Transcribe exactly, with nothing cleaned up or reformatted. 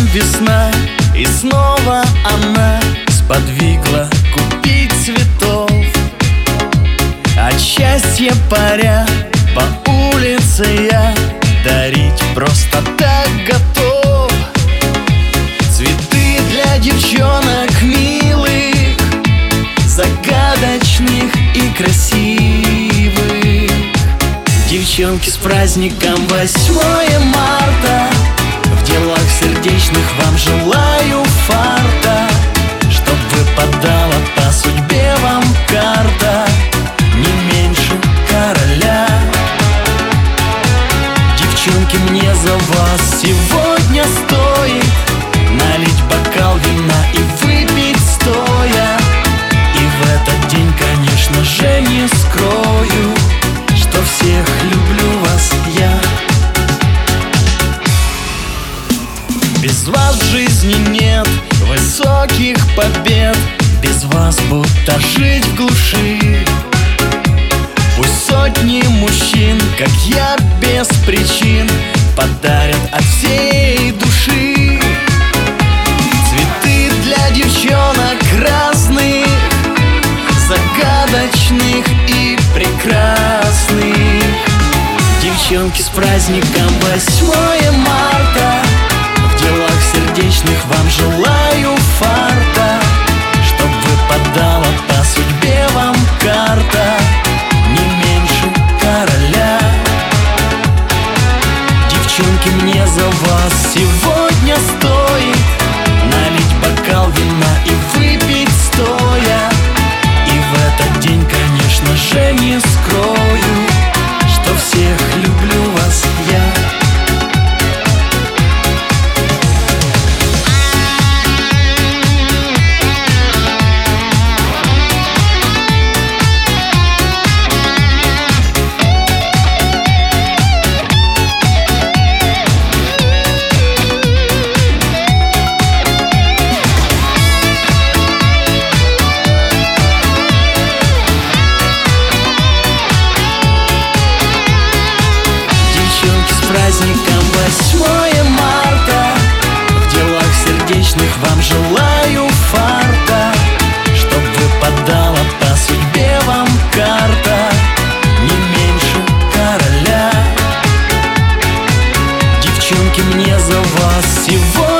весна, и снова она сподвигла купить цветов. От счастья паря по улице я дарить просто так готов. Цветы для девчонок милых, загадочных и красивых. Девчонки, с праздником восьмое марта! В делах сердечных вам желаю фарта, чтоб выпадала по судьбе вам карта не меньше короля. Девчонки, мне за вас сегодня стоит налить бокал вина и выпить стоя. И в этот день, конечно же, не скрою, что всех люблю вас я. Без вас в жизни нет высоких побед, без вас будто жить в глуши. Пусть сотни мужчин, как я, без причин подарят от всей души цветы для девчонок разных, загадочных и прекрасных. Девчонки, с праздником восьмое марта! В делах сердечных вам желаю фарта, чтоб выпадала по судьбе вам карта не меньше короля. Девчонки, мне за вас сегодня стоит налить бокал вина и выпить стоя. И в этот день, конечно же, не скрою, что всех люблю вас я. С праздником восьмое марта! В делах сердечных вам желаю фарта, чтоб выпадала по судьбе вам карта не меньше короля. Девчонки, мне за вас сегодня